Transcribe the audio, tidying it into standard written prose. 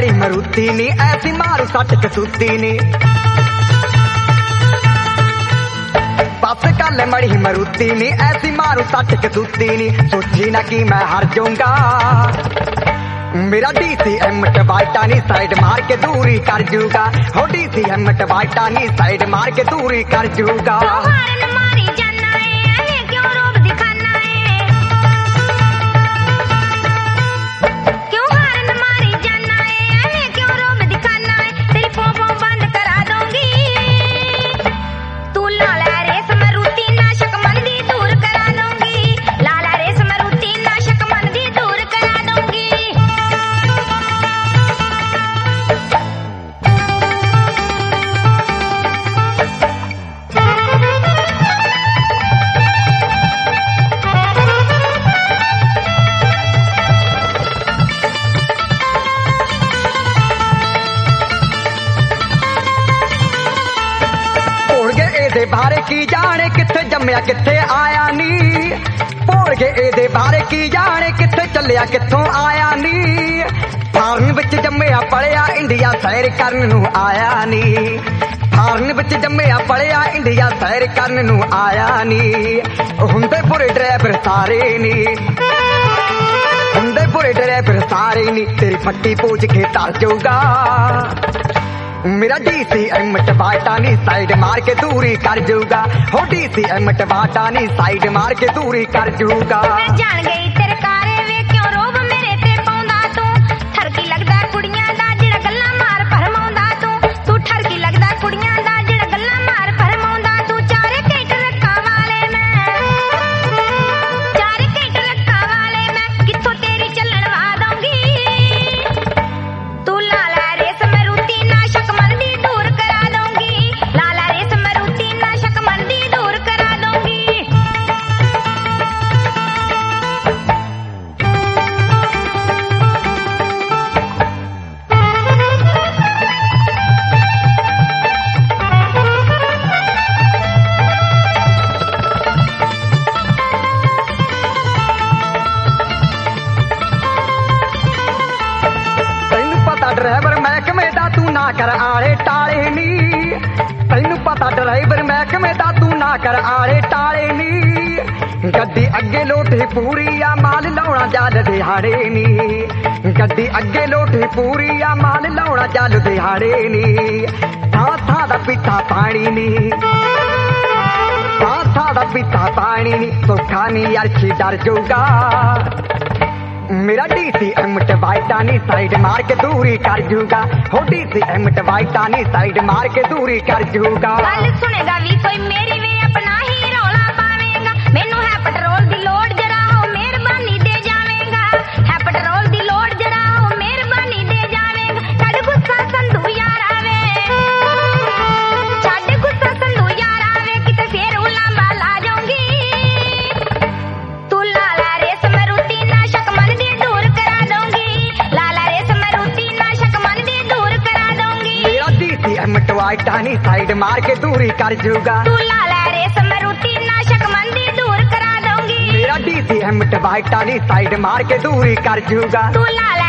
मड़ी मरूती नी ऐसी मारू सट कसूती नी बस कल मड़ी मरूती नी ऐसी मारू सट कसूती नी सोची ना कि मैं हार जाऊंगा मेरा DCM टबाटा नी साइड मार के दूरी कर जूगा हो DCM टबाटा नी साइड मार के दूरी कर जूगा बारे की जाने किथे जम्मिया किथे आया नी भोल के एदे बारे की जाने किथे चलिया किथों आया नी फारन विच जम्मिया पढ़िया इंडिया सैर करन नू आया नी फारन विच जम्मिया पढ़िया इंडिया सैर करन नू आया नी हुंदे बुरे ड्राइवर सारे नी हुंदे बुरे ड्राइवर सारे नी तेरी फट्टी पोच के तर जाऊगा मेरा DCM टबाटा नी साइड मार के दूरी कर जूगा हो DCM टबाटा नी साइड मार के दूरी कर जूगा मैं जान गई तेरे कारे वे क्यों रोब मेरे ते पाउंदा तू ठरकी लगदा कुड़ियां दा जेड़ा गल्ला मार फरमाउंदा तू ठरकी लगदा कुड़ियां दा जेड़ा गल्ला मार फरमाउंदा तू चारे केट रखा वाले मैं किथों तेरी चलण वा दूंगी तू लाला रेस मरूती ना शक मन दी दूर करा दूंगी लाला रेस मरूती ना शक मन दी दूर करा दूंगी ड्राइवर महकमे दा तू ना कर आले टाले नी तैनू पता ड्राइवर महकमे दा तू ना कर आले टाले नी गड्डी अगे लोटी पूरी आ माल लाउणा जल दिहाड़े नी गड्डी अगे लोटी पूरी आ माल लाउणा जल दिहाड़े नी थां थां दा पीता पानी नी थां थां दा पीता पानी नी सौखा नी अर्शी डर जाऊगा मेरा DCM टबाटा नी साइड मार के दूरी कर जूगा हो DCM टबाटा नी साइड मार के दूरी कर जूगा गल सुनेगा भी कोई मेरी वे अपना ही रौला पावेगा मैनू है पेट्रोल दी लोड जरा हो मेहरबानी दे जावेगा है पेट्रोल दी लोड जरा हो मेहरबानी दे जावेगा छड़ गुस्सा संधू यार आवे छड़ गुस्सा संधू यार आवे किते फेर उलांबा ला जाऊंगी तू लाला रेस मरूती ना शक मन दी दूर करा दूंगी लाला रेस मरूती ना शक मन दी दूर करा दूंगी मेरा DCM टबाटा नी साइड मार के दूरी कर जूगा तू लाला रेस मरूती ना शक मन दी दूर करा दूंगी मेरा DCM टबाटा नी साइड मार के दूरी कर जूगा तू लाला